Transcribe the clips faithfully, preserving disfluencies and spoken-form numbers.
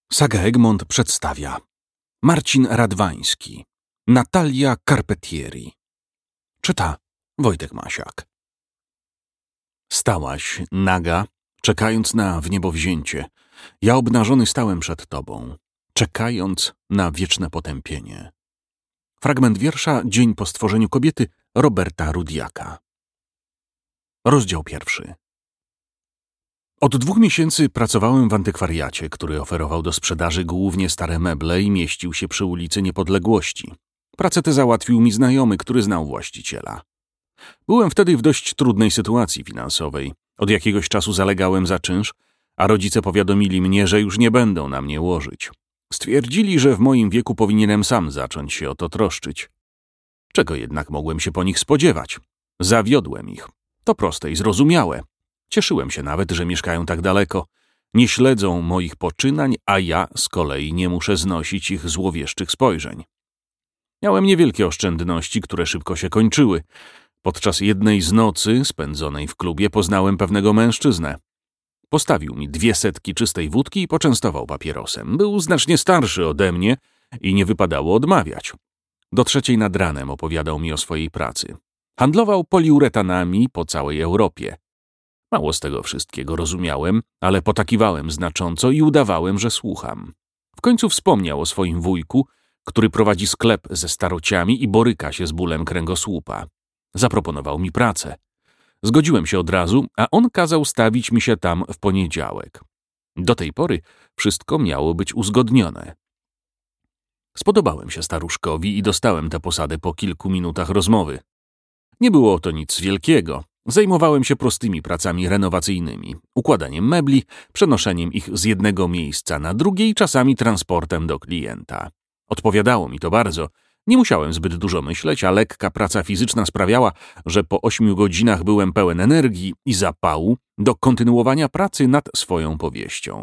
Saga Egmont przedstawia Marcin Radwański, Natalia Carpentieri. Czyta Wojtek Masiak. Stałaś naga, czekając na wniebowzięcie. Ja obnażony stałem przed tobą, czekając na wieczne potępienie. Fragment wiersza Dzień po stworzeniu kobiety Roberta Rudiaka. Rozdział pierwszy. Od dwóch miesięcy pracowałem w antykwariacie, który oferował do sprzedaży głównie stare meble i mieścił się przy ulicy Niepodległości. Pracę tę załatwił mi znajomy, który znał właściciela. Byłem wtedy w dość trudnej sytuacji finansowej. Od jakiegoś czasu zalegałem za czynsz, a rodzice powiadomili mnie, że już nie będą na mnie łożyć. Stwierdzili, że w moim wieku powinienem sam zacząć się o to troszczyć. Czego jednak mogłem się po nich spodziewać? Zawiodłem ich. To proste i zrozumiałe. Cieszyłem się nawet, że mieszkają tak daleko. Nie śledzą moich poczynań, a ja z kolei nie muszę znosić ich złowieszczych spojrzeń. Miałem niewielkie oszczędności, które szybko się kończyły. Podczas jednej z nocy spędzonej w klubie poznałem pewnego mężczyznę. Postawił mi dwie setki czystej wódki i poczęstował papierosem. Był znacznie starszy ode mnie i nie wypadało odmawiać. Do trzeciej nad ranem opowiadał mi o swojej pracy. Handlował poliuretanami po całej Europie. Mało z tego wszystkiego rozumiałem, ale potakiwałem znacząco i udawałem, że słucham. W końcu wspomniał o swoim wujku, który prowadzi sklep ze starociami i boryka się z bólem kręgosłupa. Zaproponował mi pracę. Zgodziłem się od razu, a on kazał stawić mi się tam w poniedziałek. Do tej pory wszystko miało być uzgodnione. Spodobałem się staruszkowi i dostałem tę posadę po kilku minutach rozmowy. Nie było to nic wielkiego. Zajmowałem się prostymi pracami renowacyjnymi, układaniem mebli, przenoszeniem ich z jednego miejsca na drugie i czasami transportem do klienta. Odpowiadało mi to bardzo. Nie musiałem zbyt dużo myśleć, a lekka praca fizyczna sprawiała, że po ośmiu godzinach byłem pełen energii i zapału do kontynuowania pracy nad swoją powieścią.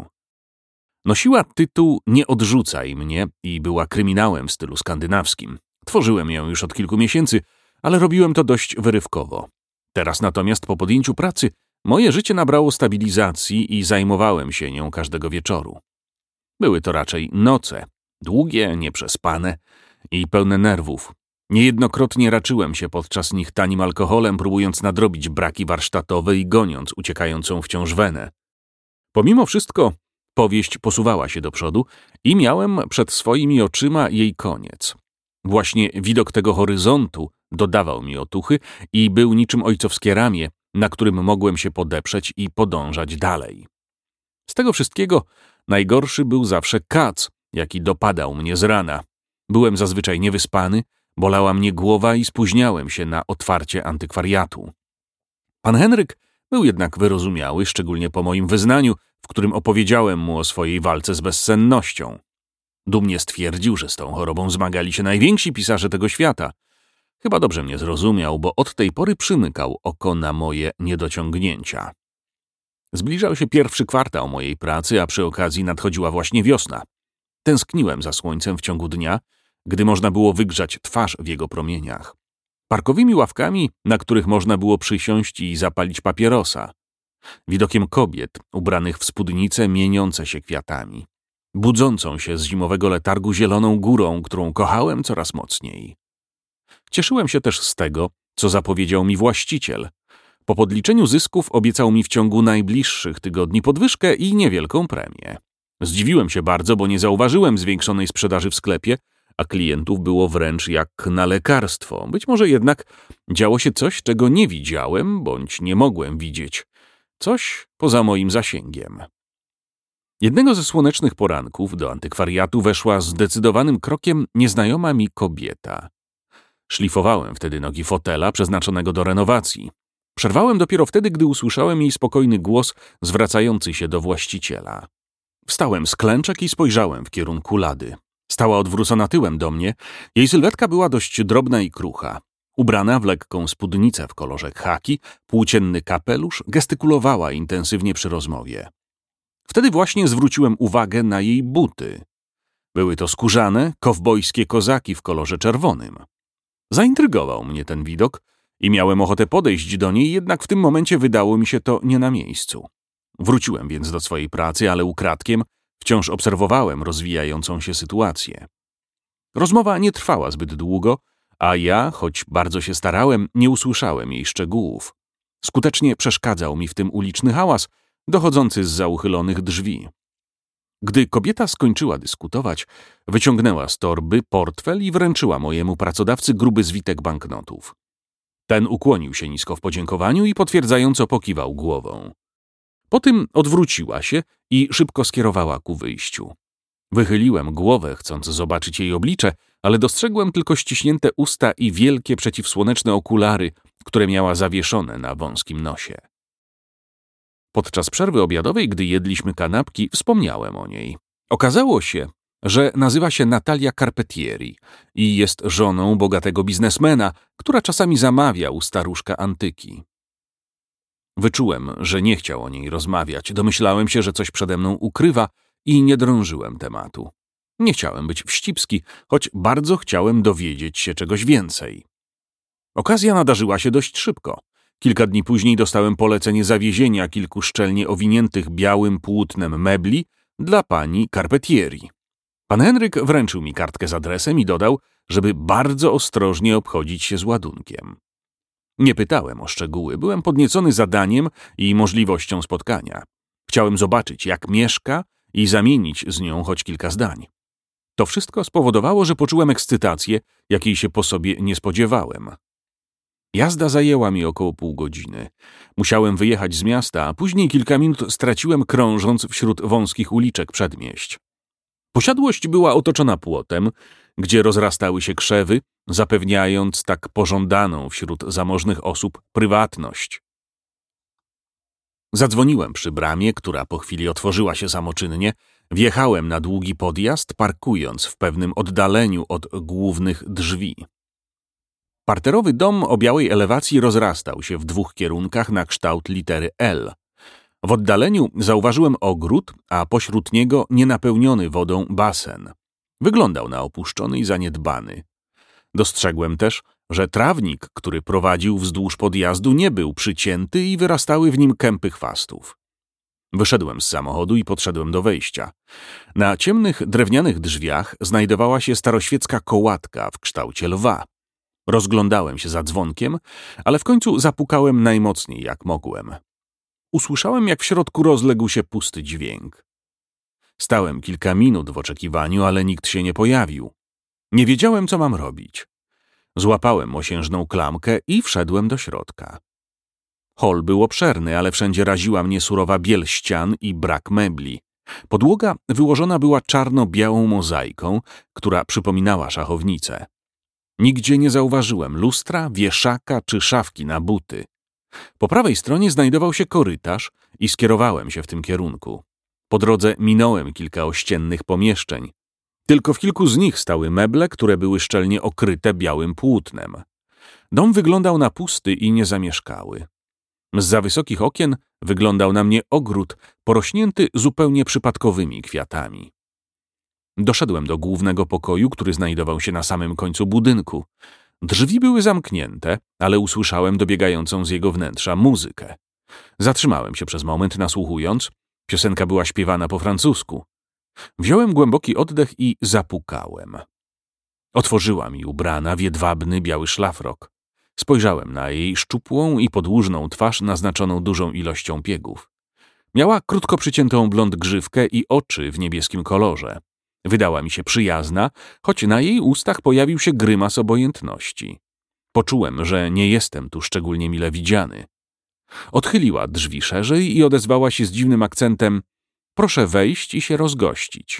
Nosiła tytuł Nie odrzucaj mnie i była kryminałem w stylu skandynawskim. Tworzyłem ją już od kilku miesięcy, ale robiłem to dość wyrywkowo. Teraz natomiast po podjęciu pracy moje życie nabrało stabilizacji i zajmowałem się nią każdego wieczoru. Były to raczej noce, długie, nieprzespane i pełne nerwów. Niejednokrotnie raczyłem się podczas nich tanim alkoholem, próbując nadrobić braki warsztatowe i goniąc uciekającą wciąż wenę. Pomimo wszystko powieść posuwała się do przodu i miałem przed swoimi oczyma jej koniec. Właśnie widok tego horyzontu dodawał mi otuchy i był niczym ojcowskie ramię, na którym mogłem się podeprzeć i podążać dalej. Z tego wszystkiego najgorszy był zawsze kac, jaki dopadał mnie z rana. Byłem zazwyczaj niewyspany, bolała mnie głowa i spóźniałem się na otwarcie antykwariatu. Pan Henryk był jednak wyrozumiały, szczególnie po moim wyznaniu, w którym opowiedziałem mu o swojej walce z bezsennością. Dumnie stwierdził, że z tą chorobą zmagali się najwięksi pisarze tego świata. Chyba dobrze mnie zrozumiał, bo od tej pory przymykał oko na moje niedociągnięcia. Zbliżał się pierwszy kwartał mojej pracy, a przy okazji nadchodziła właśnie wiosna. Tęskniłem za słońcem w ciągu dnia, gdy można było wygrzać twarz w jego promieniach. Parkowymi ławkami, na których można było przysiąść i zapalić papierosa. Widokiem kobiet ubranych w spódnice mieniące się kwiatami. Budzącą się z zimowego letargu zieloną górą, którą kochałem coraz mocniej. Cieszyłem się też z tego, co zapowiedział mi właściciel. Po podliczeniu zysków obiecał mi w ciągu najbliższych tygodni podwyżkę i niewielką premię. Zdziwiłem się bardzo, bo nie zauważyłem zwiększonej sprzedaży w sklepie, a klientów było wręcz jak na lekarstwo. Być może jednak działo się coś, czego nie widziałem, bądź nie mogłem widzieć. Coś poza moim zasięgiem. Jednego ze słonecznych poranków do antykwariatu weszła zdecydowanym krokiem nieznajoma mi kobieta. Szlifowałem wtedy nogi fotela przeznaczonego do renowacji. Przerwałem dopiero wtedy, gdy usłyszałem jej spokojny głos zwracający się do właściciela. Wstałem z klęczek i spojrzałem w kierunku lady. Stała odwrócona tyłem do mnie. Jej sylwetka była dość drobna i krucha. Ubrana w lekką spódnicę w kolorze khaki, płócienny kapelusz, gestykulowała intensywnie przy rozmowie. Wtedy właśnie zwróciłem uwagę na jej buty. Były to skórzane, kowbojskie kozaki w kolorze czerwonym. Zaintrygował mnie ten widok i miałem ochotę podejść do niej, jednak w tym momencie wydało mi się to nie na miejscu. Wróciłem więc do swojej pracy, ale ukradkiem, Wciąż obserwowałem rozwijającą się sytuację. Rozmowa nie trwała zbyt długo, a ja, choć bardzo się starałem, nie usłyszałem jej szczegółów. Skutecznie przeszkadzał mi w tym uliczny hałas, dochodzący zza uchylonych drzwi. Gdy kobieta skończyła dyskutować, wyciągnęła z torby portfel i wręczyła mojemu pracodawcy gruby zwitek banknotów. Ten ukłonił się nisko w podziękowaniu i potwierdzająco pokiwał głową. Po tym odwróciła się i szybko skierowała ku wyjściu. Wychyliłem głowę, chcąc zobaczyć jej oblicze, ale dostrzegłem tylko ściśnięte usta i wielkie przeciwsłoneczne okulary, które miała zawieszone na wąskim nosie. Podczas przerwy obiadowej, gdy jedliśmy kanapki, wspomniałem o niej. Okazało się, że nazywa się Natalia Carpentieri i jest żoną bogatego biznesmena, która czasami zamawia u staruszka antyki. Wyczułem, że nie chciał o niej rozmawiać. Domyślałem się, że coś przede mną ukrywa i nie drążyłem tematu. Nie chciałem być wścibski, choć bardzo chciałem dowiedzieć się czegoś więcej. Okazja nadarzyła się dość szybko. Kilka dni później dostałem polecenie zawiezienia kilku szczelnie owiniętych białym płótnem mebli dla pani Carpentieri. Pan Henryk wręczył mi kartkę z adresem i dodał, żeby bardzo ostrożnie obchodzić się z ładunkiem. Nie pytałem o szczegóły, byłem podniecony zadaniem i możliwością spotkania. Chciałem zobaczyć, jak mieszka i zamienić z nią choć kilka zdań. To wszystko spowodowało, że poczułem ekscytację, jakiej się po sobie nie spodziewałem. Jazda zajęła mi około pół godziny. Musiałem wyjechać z miasta, a później kilka minut straciłem krążąc wśród wąskich uliczek przedmieść. Posiadłość była otoczona płotem, gdzie rozrastały się krzewy, zapewniając tak pożądaną wśród zamożnych osób prywatność. Zadzwoniłem przy bramie, która po chwili otworzyła się samoczynnie. Wjechałem na długi podjazd, parkując w pewnym oddaleniu od głównych drzwi. Parterowy dom o białej elewacji rozrastał się w dwóch kierunkach na kształt litery L. W oddaleniu zauważyłem ogród, a pośród niego nienapełniony wodą basen. Wyglądał na opuszczony i zaniedbany. Dostrzegłem też, że trawnik, który prowadził wzdłuż podjazdu, nie był przycięty i wyrastały w nim kępy chwastów. Wyszedłem z samochodu i podszedłem do wejścia. Na ciemnych, drewnianych drzwiach znajdowała się staroświecka kołatka w kształcie lwa. Rozglądałem się za dzwonkiem, ale w końcu zapukałem najmocniej, jak mogłem. Usłyszałem, jak w środku rozległ się pusty dźwięk. Stałem kilka minut w oczekiwaniu, ale nikt się nie pojawił. Nie wiedziałem, co mam robić. Złapałem mosiężną klamkę i wszedłem do środka. Hol był obszerny, ale wszędzie raziła mnie surowa biel ścian i brak mebli. Podłoga wyłożona była czarno-białą mozaiką, która przypominała szachownicę. Nigdzie nie zauważyłem lustra, wieszaka czy szafki na buty. Po prawej stronie znajdował się korytarz i skierowałem się w tym kierunku. Po drodze minąłem kilka ościennych pomieszczeń. Tylko w kilku z nich stały meble, które były szczelnie okryte białym płótnem. Dom wyglądał na pusty i niezamieszkały. Zza wysokich okien wyglądał na mnie ogród porośnięty zupełnie przypadkowymi kwiatami. Doszedłem do głównego pokoju, który znajdował się na samym końcu budynku. Drzwi były zamknięte, ale usłyszałem dobiegającą z jego wnętrza muzykę. Zatrzymałem się przez moment, nasłuchując. Piosenka była śpiewana po francusku. Wziąłem głęboki oddech i zapukałem. Otworzyła mi ubrana w jedwabny biały szlafrok. Spojrzałem na jej szczupłą i podłużną twarz naznaczoną dużą ilością piegów. Miała krótko przyciętą blond grzywkę i oczy w niebieskim kolorze. Wydała mi się przyjazna, choć na jej ustach pojawił się grymas obojętności. Poczułem, że nie jestem tu szczególnie mile widziany. Odchyliła drzwi szerzej i odezwała się z dziwnym akcentem: proszę wejść i się rozgościć.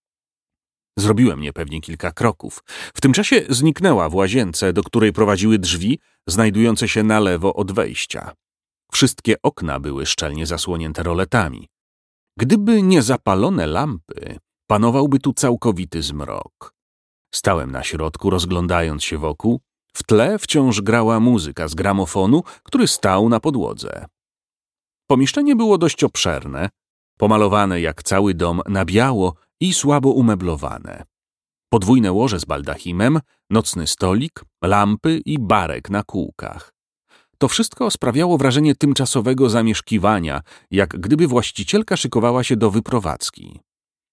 Zrobiłem niepewnie kilka kroków. W tym czasie zniknęła w łazience, do której prowadziły drzwi znajdujące się na lewo od wejścia. Wszystkie okna były szczelnie zasłonięte roletami. Gdyby nie zapalone lampy, panowałby tu całkowity zmrok. Stałem na środku, rozglądając się wokół. W tle wciąż grała muzyka z gramofonu, który stał na podłodze. Pomieszczenie było dość obszerne, pomalowane jak cały dom na biało i słabo umeblowane. Podwójne łoże z baldachimem, nocny stolik, lampy i barek na kółkach. To wszystko sprawiało wrażenie tymczasowego zamieszkiwania, jak gdyby właścicielka szykowała się do wyprowadzki.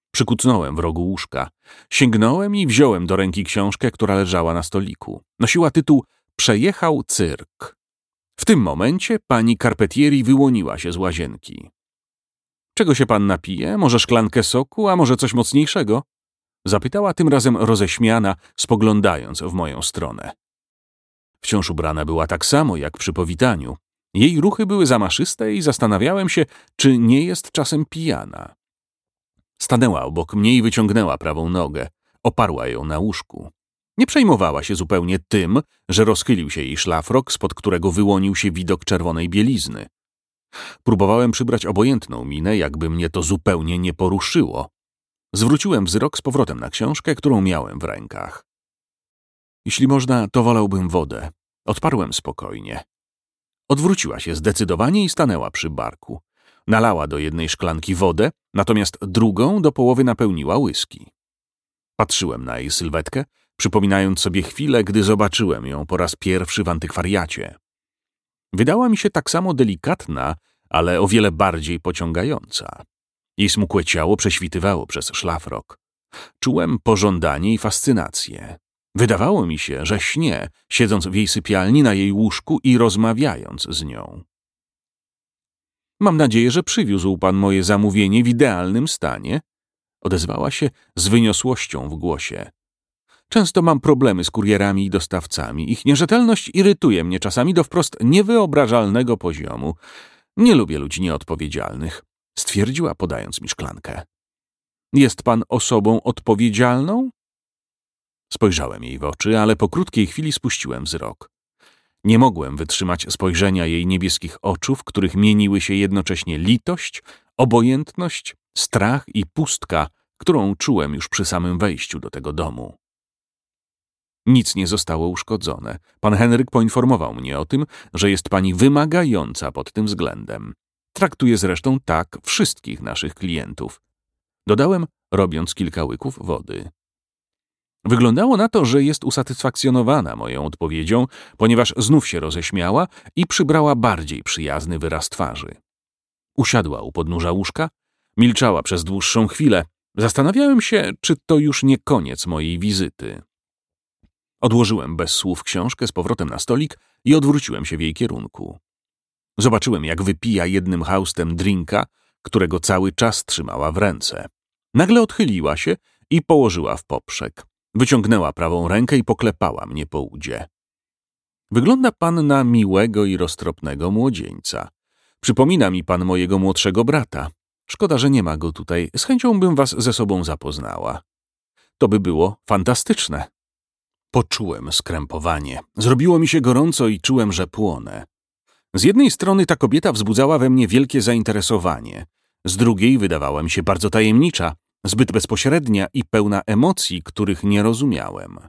Przykucnąłem w rogu łóżka. Sięgnąłem i wziąłem do ręki książkę, która leżała na stoliku. Nosiła tytuł „Przejechał cyrk”. W tym momencie pani Carpentieri wyłoniła się z łazienki. „Czego się pan napije? Może szklankę soku, a może coś mocniejszego?” zapytała tym razem roześmiana, spoglądając w moją stronę. Wciąż ubrana była tak samo jak przy powitaniu. Jej ruchy były zamaszyste i zastanawiałem się, czy nie jest czasem pijana. Stanęła obok mnie i wyciągnęła prawą nogę. Oparła ją na łóżku. Nie przejmowała się zupełnie tym, że rozchylił się jej szlafrok, spod którego wyłonił się widok czerwonej bielizny. Próbowałem przybrać obojętną minę, jakby mnie to zupełnie nie poruszyło. Zwróciłem wzrok z powrotem na książkę, którą miałem w rękach. „Jeśli można, to wolałbym wodę”, odparłem spokojnie. Odwróciła się zdecydowanie i stanęła przy barku. Nalała do jednej szklanki wodę, natomiast drugą do połowy napełniła whisky. Patrzyłem na jej sylwetkę, przypominając sobie chwilę, gdy zobaczyłem ją po raz pierwszy w antykwariacie. Wydała mi się tak samo delikatna, ale o wiele bardziej pociągająca. Jej smukłe ciało prześwitywało przez szlafrok. Czułem pożądanie i fascynację. Wydawało mi się, że śnię, siedząc w jej sypialni na jej łóżku i rozmawiając z nią. „Mam nadzieję, że przywiózł pan moje zamówienie w idealnym stanie”, odezwała się z wyniosłością w głosie. „Często mam problemy z kurierami i dostawcami. Ich nierzetelność irytuje mnie czasami do wprost niewyobrażalnego poziomu. Nie lubię ludzi nieodpowiedzialnych”, stwierdziła, podając mi szklankę. „Jest pan osobą odpowiedzialną?” Spojrzałem jej w oczy, ale po krótkiej chwili spuściłem wzrok. Nie mogłem wytrzymać spojrzenia jej niebieskich oczu, w których mieniły się jednocześnie litość, obojętność, strach i pustka, którą czułem już przy samym wejściu do tego domu. Nic nie zostało uszkodzone. Pan Henryk poinformował mnie o tym, że jest pani wymagająca pod tym względem. Traktuje zresztą tak wszystkich naszych klientów. Dodałem, robiąc kilka łyków wody. Wyglądało na to, że jest usatysfakcjonowana moją odpowiedzią, ponieważ znów się roześmiała i przybrała bardziej przyjazny wyraz twarzy. Usiadła u podnóża łóżka, milczała przez dłuższą chwilę. Zastanawiałem się, czy to już nie koniec mojej wizyty. Odłożyłem bez słów książkę z powrotem na stolik i odwróciłem się w jej kierunku. Zobaczyłem, jak wypija jednym haustem drinka, którego cały czas trzymała w ręce. Nagle odchyliła się i położyła w poprzek. Wyciągnęła prawą rękę i poklepała mnie po udzie. „Wygląda pan na miłego i roztropnego młodzieńca. Przypomina mi pan mojego młodszego brata. Szkoda, że nie ma go tutaj. Z chęcią bym was ze sobą zapoznała. To by było fantastyczne”. Poczułem skrępowanie. Zrobiło mi się gorąco i czułem, że płonę. Z jednej strony ta kobieta wzbudzała we mnie wielkie zainteresowanie. Z drugiej wydawała mi się bardzo tajemnicza, zbyt bezpośrednia i pełna emocji, których nie rozumiałem.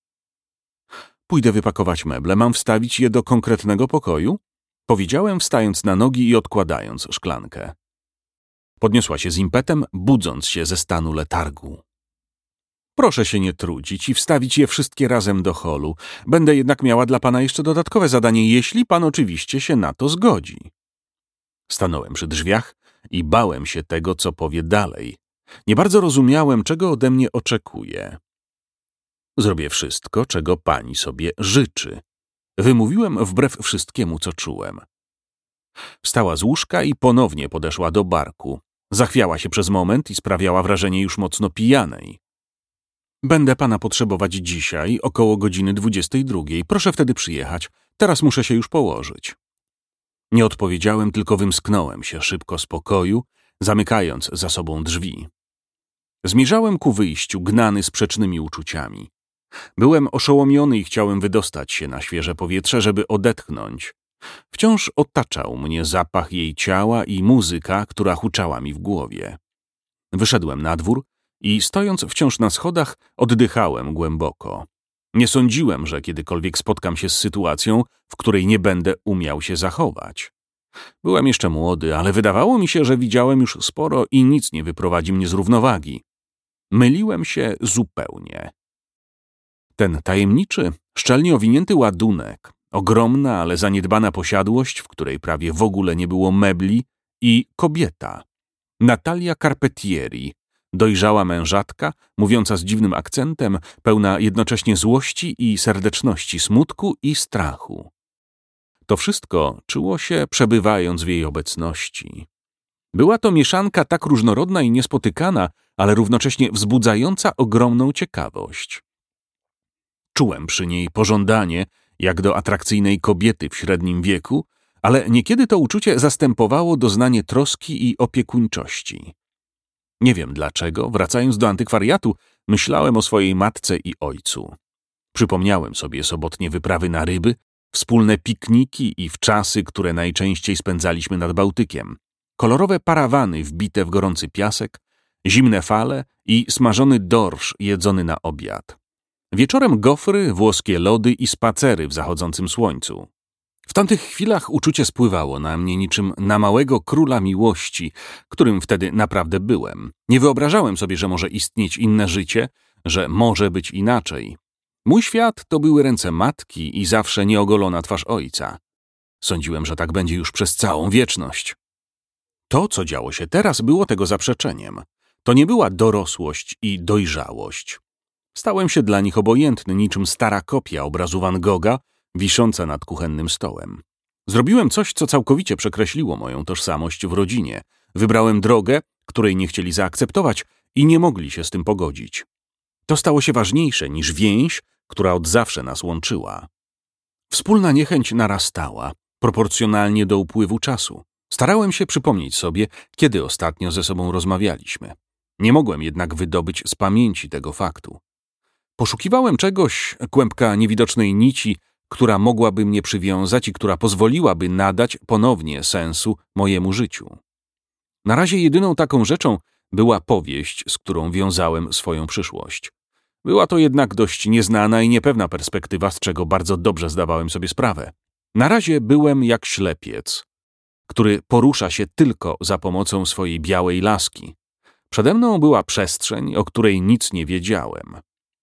„Pójdę wypakować meble. Mam wstawić je do konkretnego pokoju?” powiedziałem, wstając na nogi i odkładając szklankę. Podniosła się z impetem, budząc się ze stanu letargu. „Proszę się nie trudzić i wstawić je wszystkie razem do holu. Będę jednak miała dla pana jeszcze dodatkowe zadanie, jeśli pan oczywiście się na to zgodzi”. Stanąłem przy drzwiach i bałem się tego, co powie dalej. Nie bardzo rozumiałem, czego ode mnie oczekuje. „Zrobię wszystko, czego pani sobie życzy”, wymówiłem wbrew wszystkiemu, co czułem. Wstała z łóżka i ponownie podeszła do barku. Zachwiała się przez moment i sprawiała wrażenie już mocno pijanej. „Będę pana potrzebować dzisiaj około godziny dwudziestej drugiej. Proszę wtedy przyjechać. Teraz muszę się już położyć”. Nie odpowiedziałem, tylko wymsknąłem się szybko z pokoju, zamykając za sobą drzwi. Zmierzałem ku wyjściu, gnany sprzecznymi uczuciami. Byłem oszołomiony i chciałem wydostać się na świeże powietrze, żeby odetchnąć. Wciąż otaczał mnie zapach jej ciała i muzyka, która huczała mi w głowie. Wyszedłem na dwór i stojąc wciąż na schodach, oddychałem głęboko. Nie sądziłem, że kiedykolwiek spotkam się z sytuacją, w której nie będę umiał się zachować. Byłem jeszcze młody, ale wydawało mi się, że widziałem już sporo i nic nie wyprowadzi mnie z równowagi. Myliłem się zupełnie. Ten tajemniczy, szczelnie owinięty ładunek, ogromna, ale zaniedbana posiadłość, w której prawie w ogóle nie było mebli, i kobieta. Natalia Carpentieri, dojrzała mężatka, mówiąca z dziwnym akcentem, pełna jednocześnie złości i serdeczności, smutku i strachu. To wszystko czuło się, przebywając w jej obecności. Była to mieszanka tak różnorodna i niespotykana, ale równocześnie wzbudzająca ogromną ciekawość. Czułem przy niej pożądanie, jak do atrakcyjnej kobiety w średnim wieku, ale niekiedy to uczucie zastępowało doznanie troski i opiekuńczości. Nie wiem dlaczego, wracając do antykwariatu, myślałem o swojej matce i ojcu. Przypomniałem sobie sobotnie wyprawy na ryby, wspólne pikniki i wczasy, które najczęściej spędzaliśmy nad Bałtykiem. Kolorowe parawany wbite w gorący piasek, zimne fale i smażony dorsz jedzony na obiad. Wieczorem gofry, włoskie lody i spacery w zachodzącym słońcu. W tamtych chwilach uczucie spływało na mnie niczym na małego króla miłości, którym wtedy naprawdę byłem. Nie wyobrażałem sobie, że może istnieć inne życie, że może być inaczej. Mój świat to były ręce matki i zawsze nieogolona twarz ojca. Sądziłem, że tak będzie już przez całą wieczność. To, co działo się teraz, było tego zaprzeczeniem. To nie była dorosłość i dojrzałość. Stałem się dla nich obojętny, niczym stara kopia obrazu Van Gogha, wisząca nad kuchennym stołem. Zrobiłem coś, co całkowicie przekreśliło moją tożsamość w rodzinie. Wybrałem drogę, której nie chcieli zaakceptować i nie mogli się z tym pogodzić. To stało się ważniejsze niż więź, która od zawsze nas łączyła. Wspólna niechęć narastała, proporcjonalnie do upływu czasu. Starałem się przypomnieć sobie, kiedy ostatnio ze sobą rozmawialiśmy. Nie mogłem jednak wydobyć z pamięci tego faktu. Poszukiwałem czegoś, kłębka niewidocznej nici, która mogłaby mnie przywiązać i która pozwoliłaby nadać ponownie sensu mojemu życiu. Na razie jedyną taką rzeczą była powieść, z którą wiązałem swoją przyszłość. Była to jednak dość nieznana i niepewna perspektywa, z czego bardzo dobrze zdawałem sobie sprawę. Na razie byłem jak ślepiec, który porusza się tylko za pomocą swojej białej laski. Przede mną była przestrzeń, o której nic nie wiedziałem.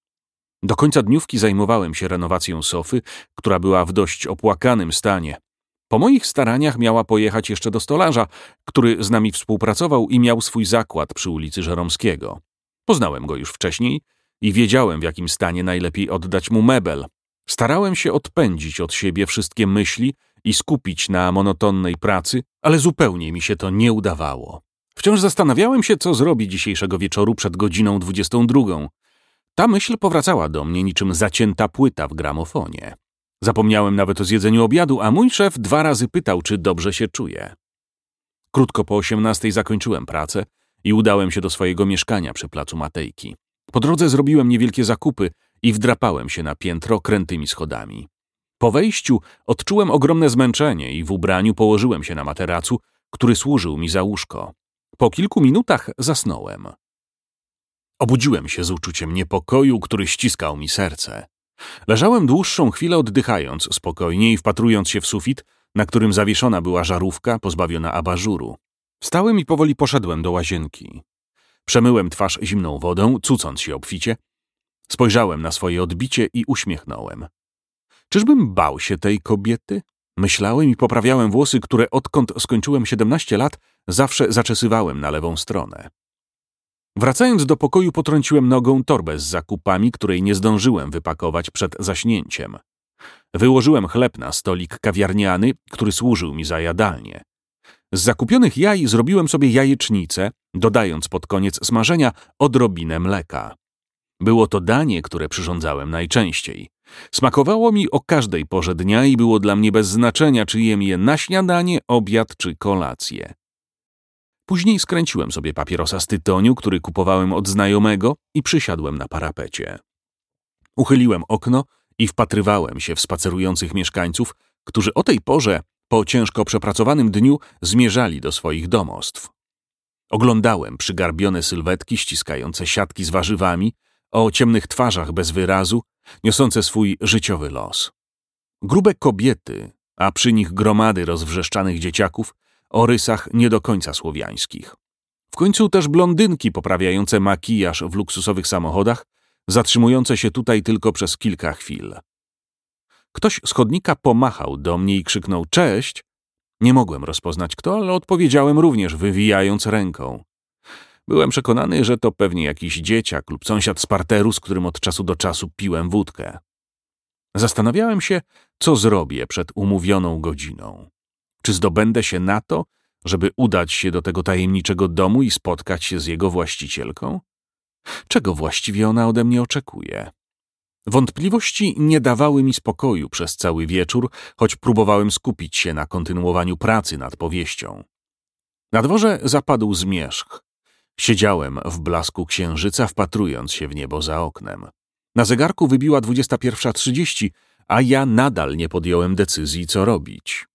Do końca dniówki zajmowałem się renowacją sofy, która była w dość opłakanym stanie. Po moich staraniach miała pojechać jeszcze do stolarza, który z nami współpracował i miał swój zakład przy ulicy Żeromskiego. Poznałem go już wcześniej i wiedziałem, w jakim stanie najlepiej oddać mu mebel. Starałem się odpędzić od siebie wszystkie myśli i skupić na monotonnej pracy, ale zupełnie mi się to nie udawało. Wciąż zastanawiałem się, co zrobić dzisiejszego wieczoru przed godziną dwudziestą drugą. Ta myśl powracała do mnie niczym zacięta płyta w gramofonie. Zapomniałem nawet o zjedzeniu obiadu, a mój szef dwa razy pytał, czy dobrze się czuję. Krótko po osiemnastej zakończyłem pracę i udałem się do swojego mieszkania przy placu Matejki. Po drodze zrobiłem niewielkie zakupy i wdrapałem się na piętro krętymi schodami. Po wejściu odczułem ogromne zmęczenie i w ubraniu położyłem się na materacu, który służył mi za łóżko. Po kilku minutach zasnąłem. Obudziłem się z uczuciem niepokoju, który ściskał mi serce. Leżałem dłuższą chwilę oddychając spokojnie i wpatrując się w sufit, na którym zawieszona była żarówka pozbawiona abażuru. Wstałem i powoli poszedłem do łazienki. Przemyłem twarz zimną wodą, cucąc się obficie. Spojrzałem na swoje odbicie i uśmiechnąłem. Czyżbym bał się tej kobiety? Myślałem i poprawiałem włosy, które odkąd skończyłem siedemnaście lat, zawsze zaczesywałem na lewą stronę. Wracając do pokoju, potrąciłem nogą torbę z zakupami, której nie zdążyłem wypakować przed zaśnięciem. Wyłożyłem chleb na stolik kawiarniany, który służył mi za jadalnię. Z zakupionych jaj zrobiłem sobie jajecznicę, dodając pod koniec smażenia odrobinę mleka. Było to danie, które przyrządzałem najczęściej. Smakowało mi o każdej porze dnia i było dla mnie bez znaczenia, czy jem je na śniadanie, obiad czy kolację. Później skręciłem sobie papierosa z tytoniu, który kupowałem od znajomego i przysiadłem na parapecie. Uchyliłem okno i wpatrywałem się w spacerujących mieszkańców, którzy o tej porze, po ciężko przepracowanym dniu, zmierzali do swoich domostw. Oglądałem przygarbione sylwetki ściskające siatki z warzywami, o ciemnych twarzach bez wyrazu, niosące swój życiowy los. Grube kobiety, a przy nich gromady rozwrzeszczanych dzieciaków, o rysach nie do końca słowiańskich. W końcu też blondynki poprawiające makijaż w luksusowych samochodach, zatrzymujące się tutaj tylko przez kilka chwil. Ktoś z chodnika pomachał do mnie i krzyknął cześć. Nie mogłem rozpoznać kto, ale odpowiedziałem również, wywijając ręką. Byłem przekonany, że to pewnie jakiś dzieciak lub sąsiad z parteru, z którym od czasu do czasu piłem wódkę. Zastanawiałem się, co zrobię przed umówioną godziną. Czy zdobędę się na to, żeby udać się do tego tajemniczego domu i spotkać się z jego właścicielką? Czego właściwie ona ode mnie oczekuje? Wątpliwości nie dawały mi spokoju przez cały wieczór, choć próbowałem skupić się na kontynuowaniu pracy nad powieścią. Na dworze zapadł zmierzch. Siedziałem w blasku księżyca, wpatrując się w niebo za oknem. Na zegarku wybiła dwudziesta pierwsza trzydzieści, a ja nadal nie podjąłem decyzji, co robić.